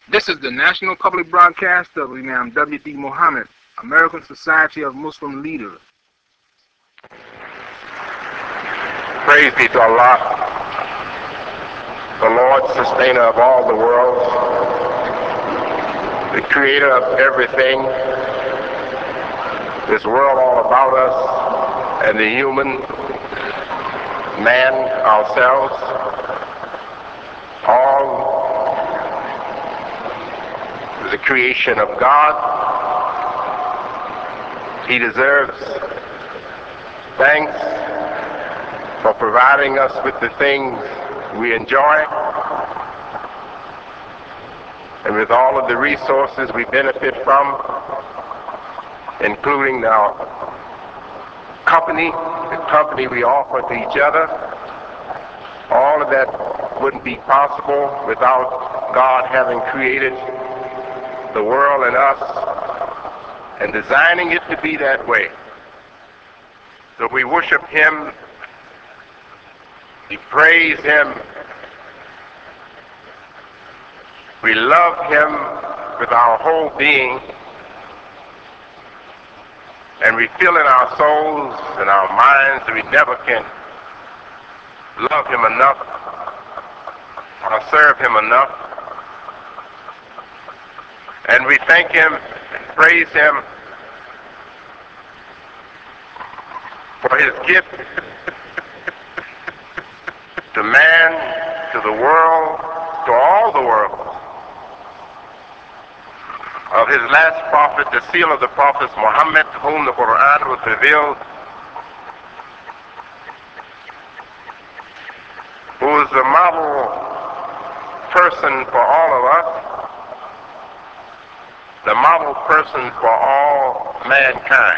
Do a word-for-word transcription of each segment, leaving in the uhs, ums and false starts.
This is the National Public Broadcast of Imam W D Muhammad, American Society of Muslim Leaders. Praise be to Allah, the Lord, sustainer of all the worlds, the creator of everything, this world all about us, and the human man, ourselves, all the creation of God. He deserves thanks for providing us with the things we enjoy and with all of the resources we benefit from, including our company, the company we offer to each other. All of that wouldn't be possible without God having created the world and us and designing it to be that way. So we worship Him, we praise Him, we love Him with our whole being, and we feel in our souls and our minds that we never can love Him enough or serve Him enough. And we thank Him and praise Him for His gift to man, to the world, to all the world, of His last prophet, the seal of the prophets, Muhammad, to whom the Quran was revealed, who is the model person for all of us, the model person for all mankind.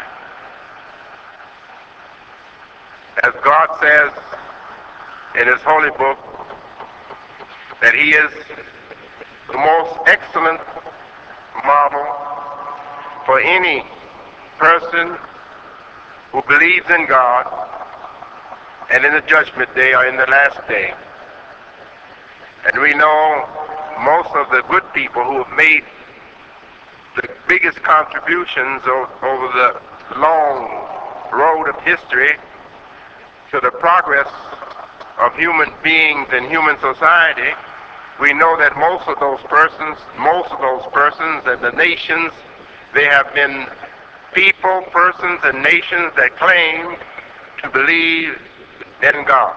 As God says in His holy book, that He is the most excellent model for any person who believes in God and in the judgment day or in the last day. And we know most of the good people who have made the biggest contributions over the long road of history to the progress of human beings and human society. We know that most of those persons, most of those persons and the nations, they have been people, persons, and nations that claim to believe in God.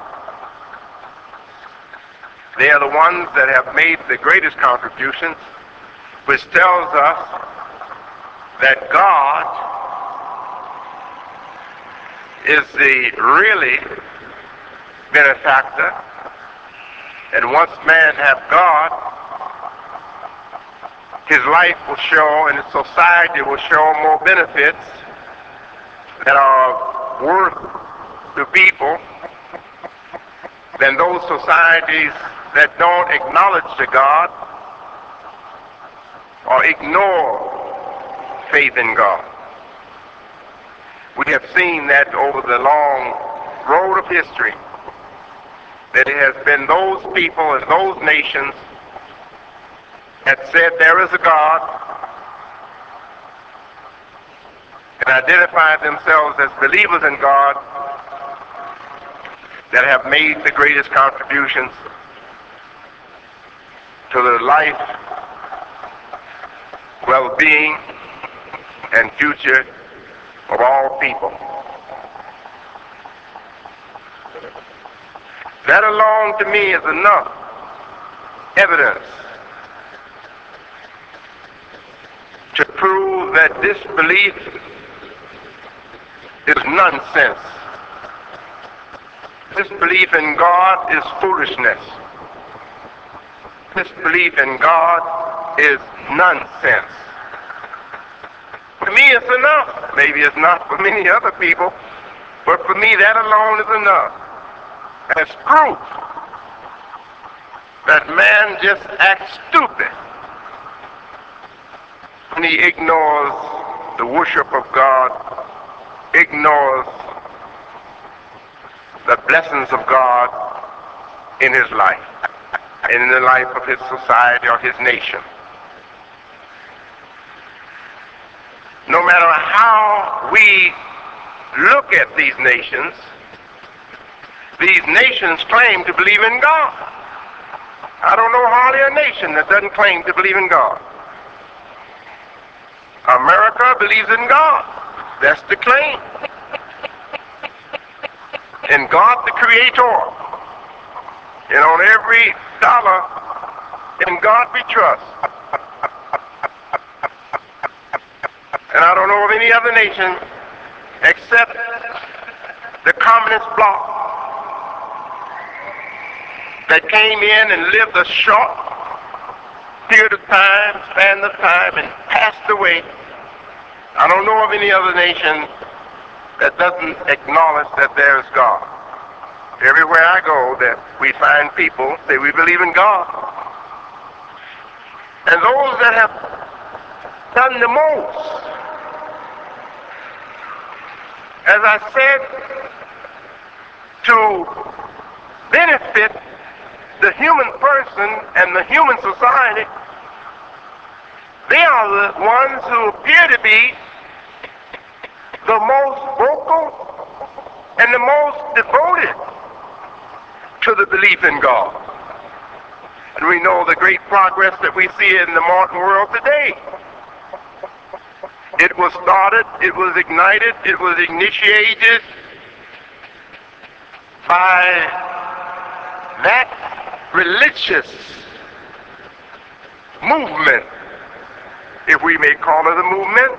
They are the ones that have made the greatest contributions, which tells us that God is the really benefactor, and once man have God, his life will show and his society will show more benefits that are worth to people than those societies that don't acknowledge the God or ignore faith in God. We have seen that over the long road of history, that it has been those people and those nations that said there is a God and identified themselves as believers in God that have made the greatest contributions to the life, well-being, and future of all people. That alone to me is enough evidence to prove that this belief is nonsense. This belief in God is foolishness. This belief in God is nonsense. For me, it's enough. Maybe it's not for many other people, but for me, that alone is enough. As proof that man just acts stupid when he ignores the worship of God, ignores the blessings of God in his life and in the life of his society or his nation. no matter how we look at these nations, these nations claim to believe in God. I don't know hardly a nation that doesn't claim to believe in God. America believes in God. That's the claim. In God the Creator. And on every dollar, in God we trust. And I don't know of any other nation except the communist bloc that came in and lived a short period of time, span of time, and passed away. I don't know of any other nation that doesn't acknowledge that there is God. Everywhere I go, that we find people say we believe in God. And those that have done the most, as I said, to benefit the human person and the human society, they are the ones who appear to be the most vocal and the most devoted to the belief in God. And we know the great progress that we see in the modern world today. It was started, it was ignited, it was initiated by that religious movement, if we may call it a movement,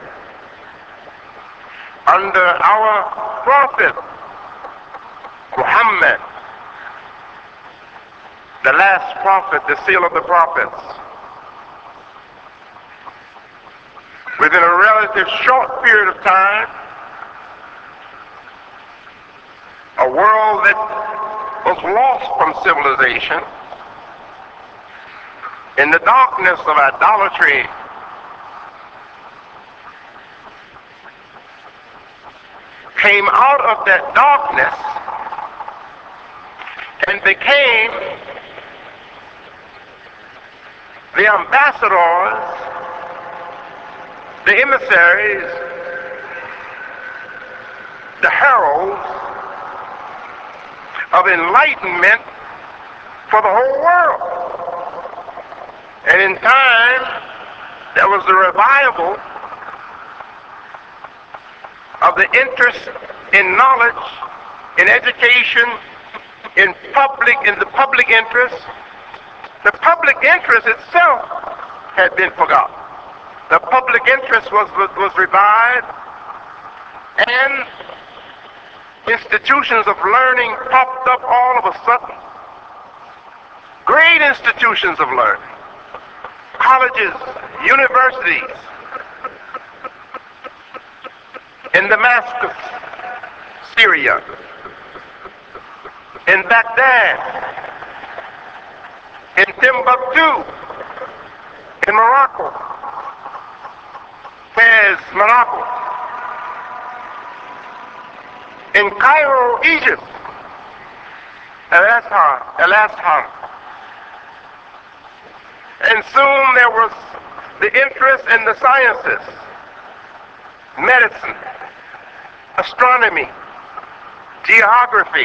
under our prophet Muhammad, the last prophet, the seal of the prophets. Within a relative short period of time, a world that was lost from civilization in the darkness of idolatry came out of that darkness and became the ambassadors, the emissaries, the heralds of enlightenment for the whole world. And in time, there was the revival of the interest in knowledge, in education, in public, in the public interest. The public interest itself had been forgotten. The public interest was, was, was revived, and institutions of learning popped up all of a sudden. Great institutions of learning, colleges, universities, in Damascus, Syria, in Baghdad, in Timbuktu, in Morocco. Where's Morocco? In Cairo, Egypt, El-Azhar, El-Azhar. And soon there was the interest in the sciences, medicine, astronomy, geography,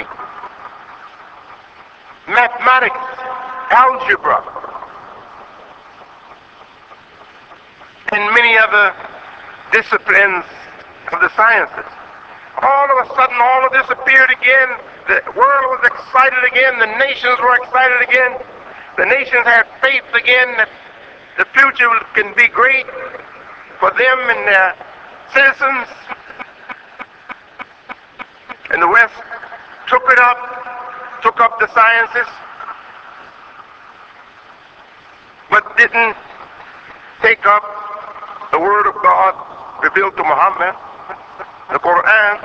mathematics, algebra, and many other disciplines of the sciences. All of a sudden, all of this appeared again. The world was excited again. The nations were excited again. The nations had faith again that the future can be great for them and their citizens. And the West took it up, took up the sciences, but didn't take up the Word of God revealed to Muhammad, the Quran,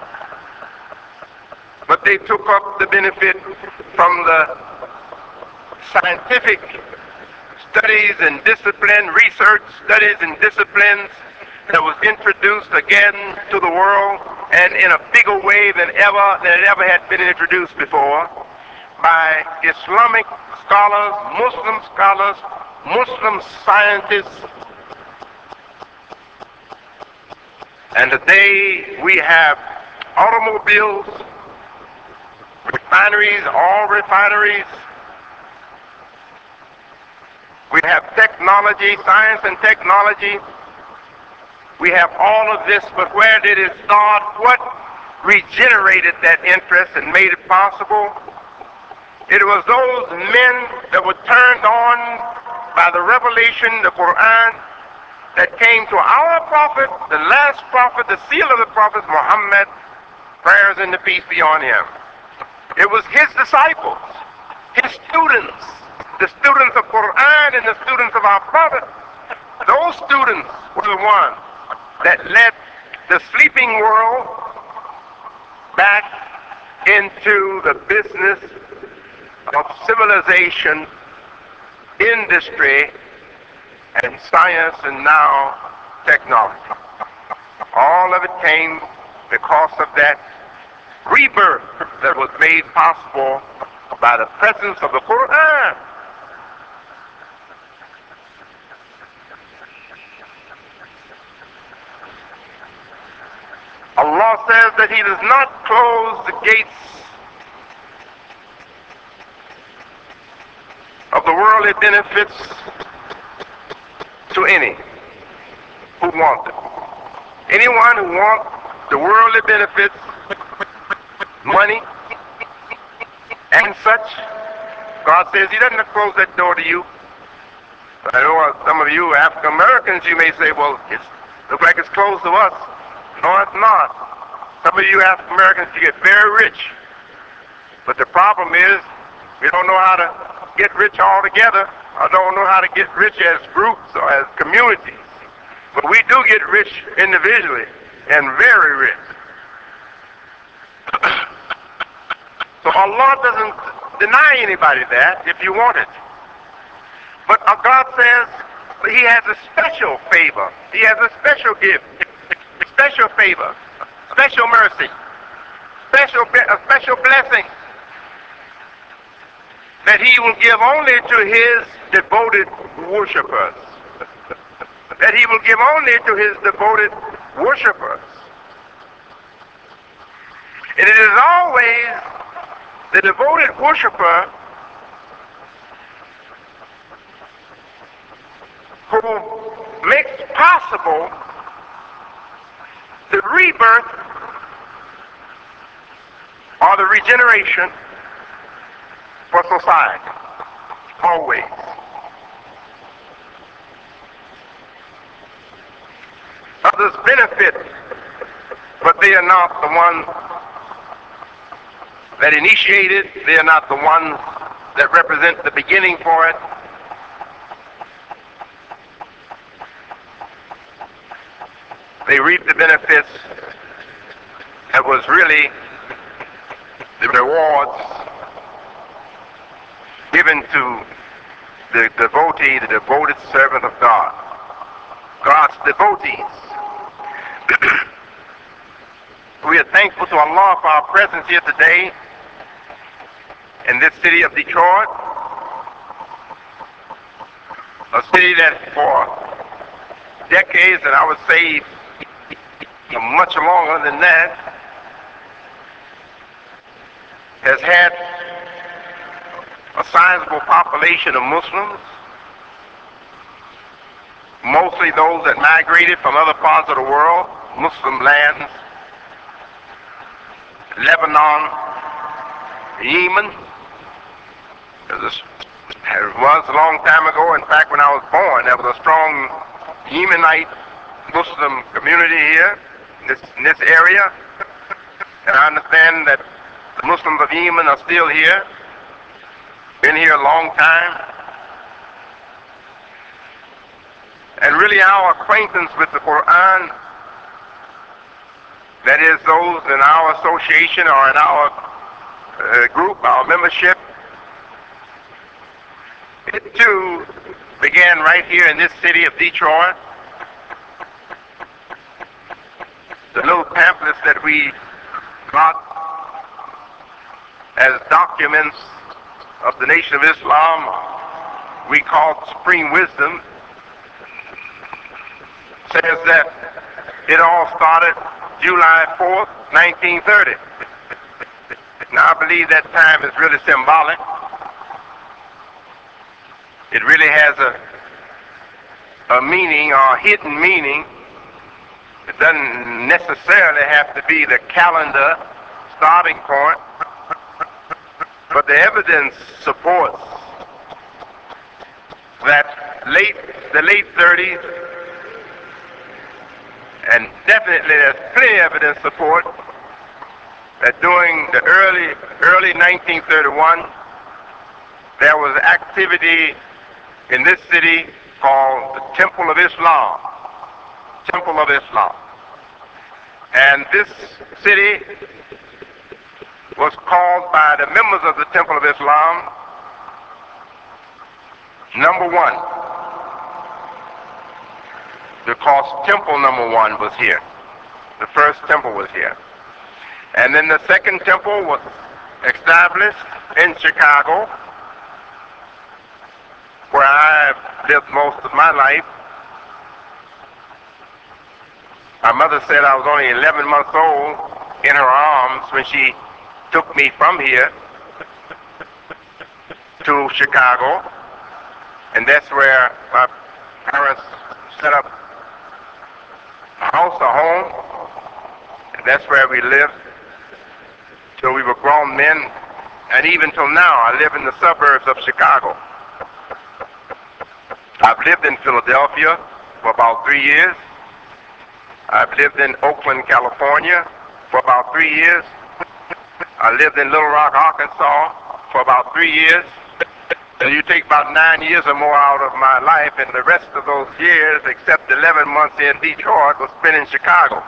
but they took up the benefit from the scientific studies and discipline, research studies and disciplines that was introduced again to the world, and in a bigger way than ever than it ever had been introduced before, by Islamic scholars, Muslim scholars, Muslim scientists, And today we have automobiles, refineries, all refineries. We have technology, science and technology. We have all of this, but where did it start? What regenerated that interest and made it possible? It was those men that were turned on by the revelation, the Quran, that came to our prophet, the last prophet, the seal of the prophet, Muhammad, prayers and the peace be on him. It was his disciples, his students, the students of Quran and the students of our prophet. Those students were the ones that led the sleeping world back into the business of civilization, industry, and science, and now technology. All of it came because of that rebirth that was made possible by the presence of the Quran. Allah says that He does not close the gates of the worldly benefits to any who want them. Anyone who wants the worldly benefits, money, and such, God says He doesn't close that door to you. I know some of you African Americans, you may say, well, it looks like it's closed to us. No, it's not. Some of you African Americans, you get very rich. But the problem is, we don't know how to get rich all together. I don't know how to get rich as groups or as communities. But we do get rich individually, and very rich. So Allah doesn't deny anybody that if you want it. But uh, God says He has a special favor. He has a special gift, special favor, special mercy, special a special blessing that He will give only to His devoted worshipers. That He will give only to His devoted worshipers. And it is always the devoted worshiper who makes possible the rebirth or the regeneration for society. Always. Others benefit, but they are not the ones that initiated. They are not the ones that represent the beginning for it. They reap the benefits that was really the rewards given to the devotee, the devoted servant of God. God's devotees. We are thankful to Allah for our presence here today in this city of Detroit, a city that for decades, and I would say much longer than that, has had a sizable population of Muslims, mostly those that migrated from other parts of the world, Muslim lands, Lebanon, Yemen. It was a long time ago. In fact, when I was born, there was a strong Yemenite Muslim community here in this, in this area. And I understand that the Muslims of Yemen are still here, been here a long time. And really our acquaintance with the Quran, that is those in our association or in our uh, group, our membership, it too began right here in this city of Detroit. The little pamphlets that we got as documents of the Nation of Islam, we called Supreme Wisdom, says that It all started July fourth, nineteen thirty. Now, I believe that time is really symbolic. It really has a, a meaning or a hidden meaning. It doesn't necessarily have to be the calendar starting point, but the evidence supports that late, the late thirties, and definitely there's plenty of evidence support that during the early, early nineteen thirty-one, there was activity in this city called the Temple of Islam. Temple of Islam. And this city was called by the members of the Temple of Islam number one, because temple number one was here. The first temple was here. And then the second temple was established in Chicago, where I've lived most of my life. My mother said I was only eleven months old in her arms when she took me from here to Chicago. And that's where my parents set up a house, a home. And that's where we lived till we were grown men. And even till now, I live in the suburbs of Chicago. I've lived in Philadelphia for about three years. I've lived in Oakland, California for about three years. I lived in Little Rock, Arkansas for about three years. And you take about nine years or more out of my life, and the rest of those years, except eleven months in Detroit, was spent in Chicago.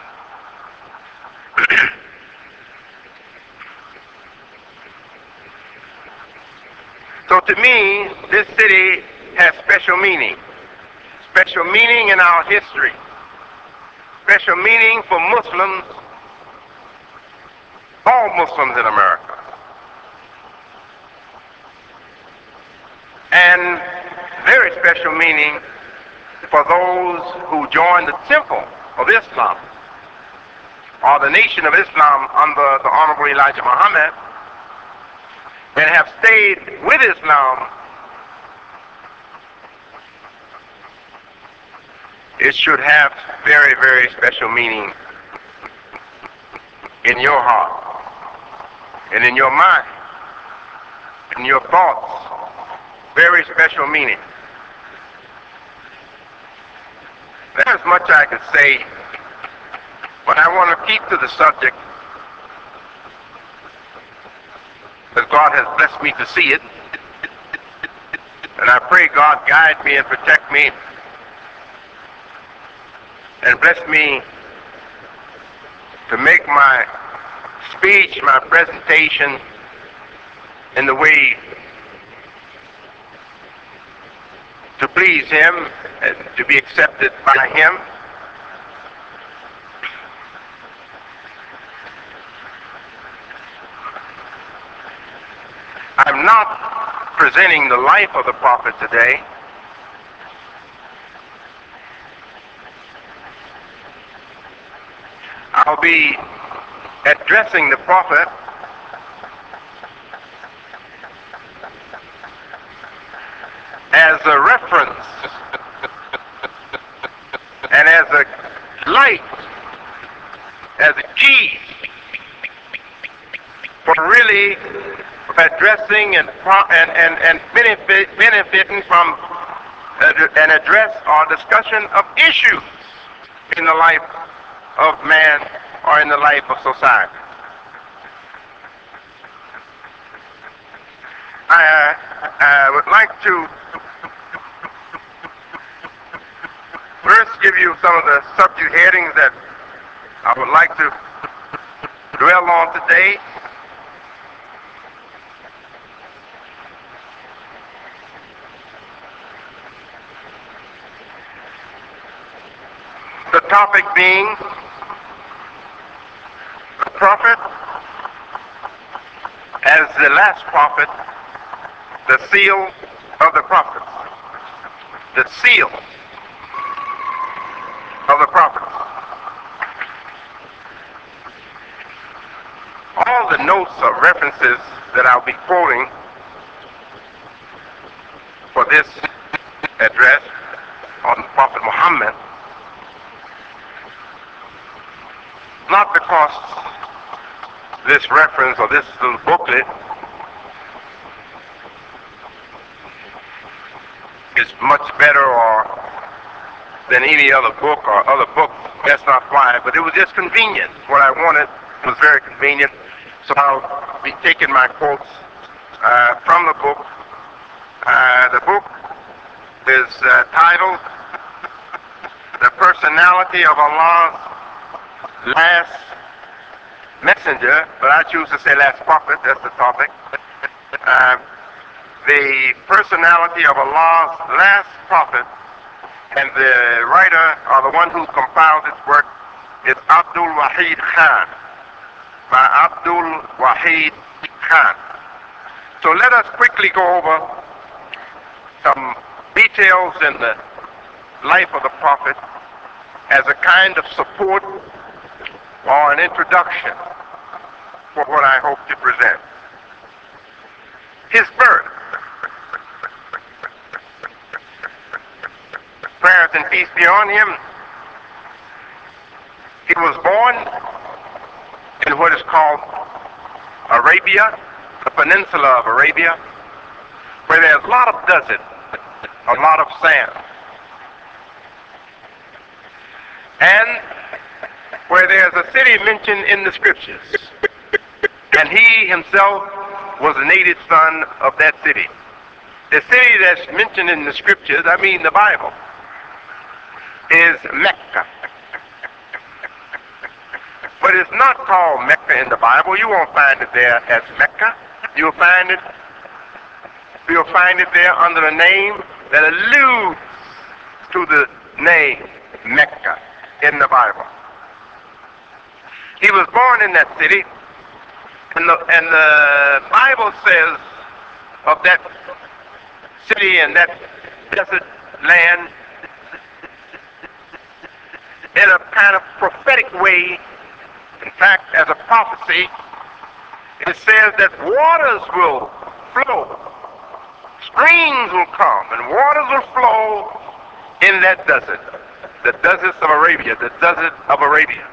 So to me, this city has special meaning. Special meaning in our history. Special meaning for Muslims, all Muslims in America. And very special meaning for those who joined the Temple of Islam, or the Nation of Islam under the Honorable Elijah Muhammad, and have stayed with Islam. It should have very, very special meaning in your heart and in your mind, in your thoughts. Very special meaning. There's much I could say, but I want to keep to the subject, because God has blessed me to see it, and I pray God guide me and protect me and bless me to make my speech, my presentation in the way to please Him and to be accepted by Him. I'm not presenting the life of the prophet today. I'll be addressing the prophet as a reference and as a light, as a key for really addressing and and and, and benefit, benefiting from an address or discussion of issues in the life of man or in the life of society. I, I would like to first give you some of the subject headings that I would like to dwell on today. The topic being the prophet as the last prophet, the seal of the prophets. The seal of the prophets. all the notes or references that I'll be quoting for this address on Prophet Muhammad, not because this reference or this little booklet is much better or than any other book or other book. That's not why, but it was just convenient. What I wanted was very convenient, so I'll be taking my quotes uh, from the book. Uh, the book is uh, titled "The Personality of Allah's Last Messenger," but I choose to say last prophet. That's the topic. Uh, the personality of Allah's last prophet, and the writer or the one who compiled this work is Abdul Wahid Khan, by Abdul Wahid Khan. So let us quickly go over some details in the life of the prophet as a kind of support or an introduction for what I hope to present. His birth. Prayers and peace be on him. He was born in what is called Arabia, the peninsula of Arabia, where there's a lot of desert, a lot of sand, and where there's a city mentioned in the scriptures, and he himself was a native son of that city. The city that's mentioned in the scriptures, I mean the Bible, is Mecca. But it's not called Mecca in the Bible. You won't find it there as Mecca. You'll find it, you'll find it there under a name that alludes to the name Mecca in the Bible. He was born in that city, and the, and the Bible says of that city and that desert land in a kind of prophetic way, in fact, as a prophecy, it says that waters will flow, streams will come, and waters will flow in that desert, the deserts of Arabia, the desert of Arabia.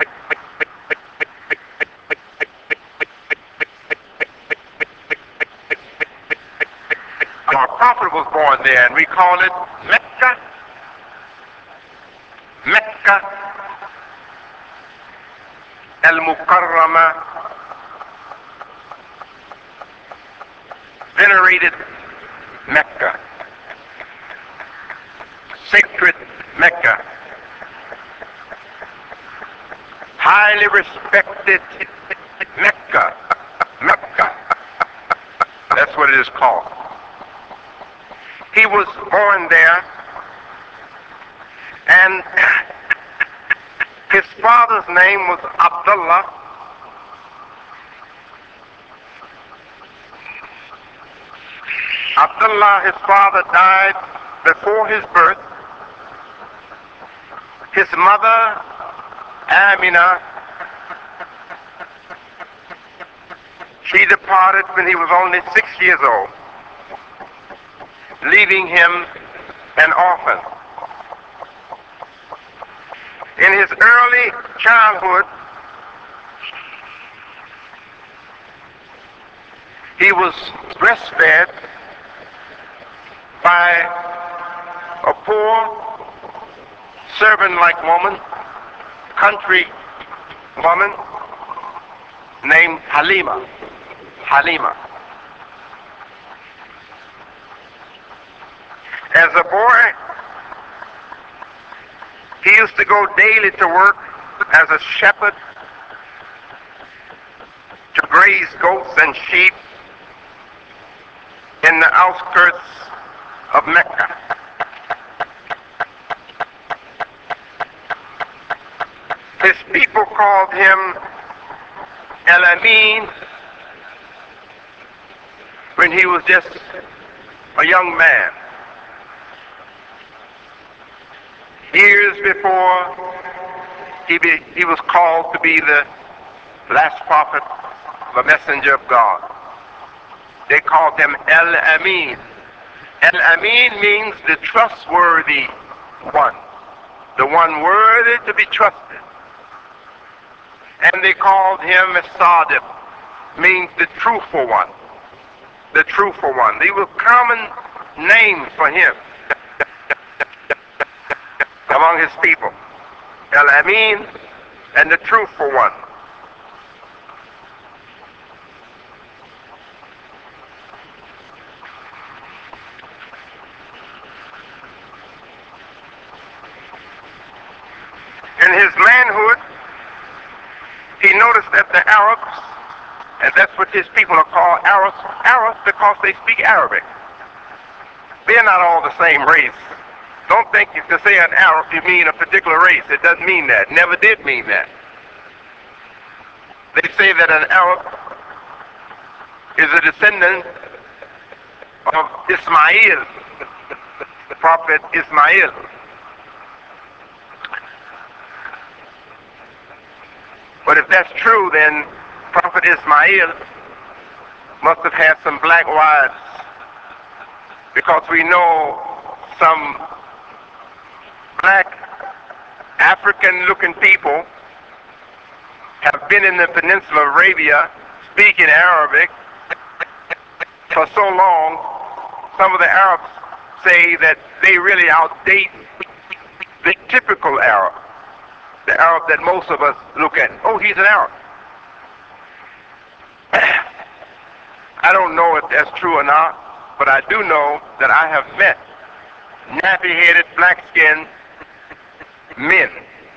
Our prophet was born there, and we call it Mecca, Mecca al-Mukarrama, venerated Mecca, sacred Mecca, highly respected Mecca, Mecca, that's what it is called. He was born there, and his father's name was Abdullah. Abdullah, his father, died before his birth. His mother, Amina, she departed when he was only six years old, leaving him an orphan. In his early childhood, he was breastfed by a poor servant-like woman, country woman named Halima. Halima. As a boy, he used to go daily to work as a shepherd to graze goats and sheep in the outskirts of Mecca. His people called him El-Amin when he was just a young man. Years before he, be, he was called to be the last prophet of the messenger of God. They called him El-Amin. El-Amin means the trustworthy one, the one worthy to be trusted. And they called him As-Sadiq, means the truthful one, the truthful one. These were common names for him among his people. El-Amin and the truthful one. In his manhood, he noticed that the Arabs, and that's what his people are called, Arabs, Arabs because they speak Arabic. They're not all the same race. Don't think if you say an Arab, you mean a particular race. It doesn't mean that. Never did mean that. They say that an Arab is a descendant of Ismail, the prophet Ismail. But if that's true, then Prophet Ismail must have had some black wives, because we know some black African-looking people have been in the Peninsula of Arabia speaking Arabic for so long. Some of the Arabs say that they really outdate the typical Arab, the Arab that most of us look at. Oh, he's an Arab. I don't know if that's true or not, but I do know that I have met nappy-headed, black-skinned men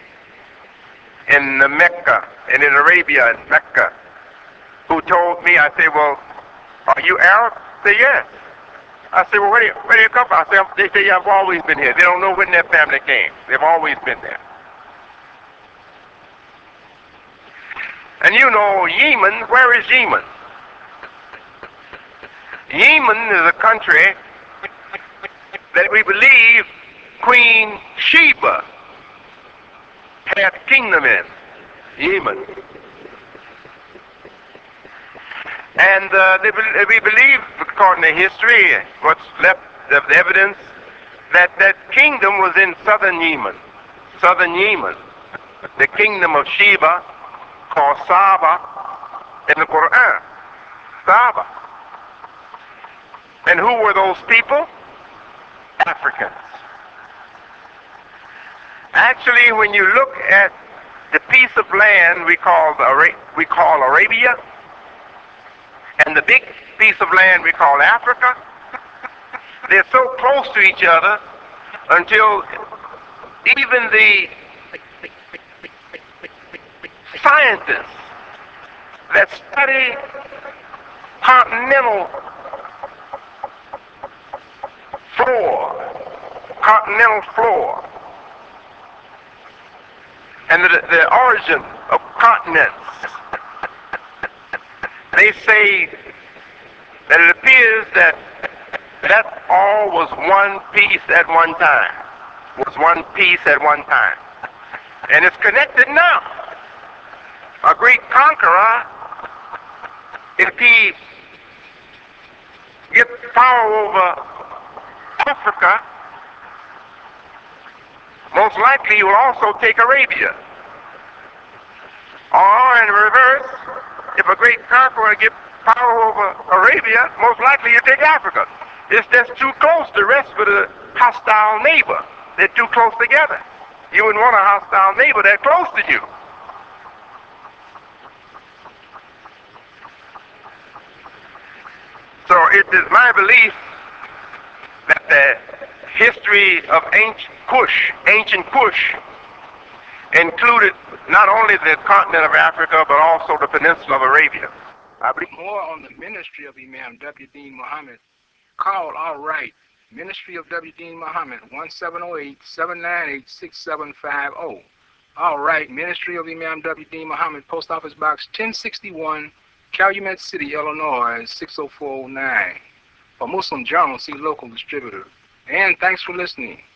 in the Mecca and in Arabia and Mecca who told me, I say, well, are you Arab? They say, yes. I say, well, where do you, where do you come from? I say, they say, yeah, I've always been here. They don't know when their family came. They've always been there. And you know, Yemen, where is Yemen? Yemen is a country that we believe Queen Sheba had a kingdom in, Yemen. And uh, they, we believe, according to history, what's left of the evidence, that that kingdom was in southern Yemen. Southern Yemen. The kingdom of Sheba, called Saba in the Quran. Saba. And who were those people? Africans. Actually, when you look at the piece of land we call the, we call Arabia, and the big piece of land we call Africa, they're so close to each other until even the scientists that study continental floor, continental floor, and the, the origin of continents, they say that it appears that that all was one piece at one time, was one piece at one time, and it's connected now. A great conqueror, if he gets power over Africa, most likely he will also take Arabia. Or in reverse, if a great conqueror gets power over Arabia, most likely he'll take Africa. It's just too close to rest with a hostile neighbor. They're too close together. You wouldn't want a hostile neighbor that close to you. So it is my belief that the history of ancient Kush, ancient Kush, included not only the continent of Africa, but also the peninsula of Arabia. I believe more on the ministry of Imam W. Deen Muhammad. Call All Right, Ministry of W. Deen Muhammad, one seven zero eight, seven nine eight, six seven five zero. All Right, Ministry of Imam W. Deen Muhammad, Post Office Box ten sixty-one, Calumet City, Illinois, six oh four oh nine. For Muslim Journal, see local distributor. And thanks for listening.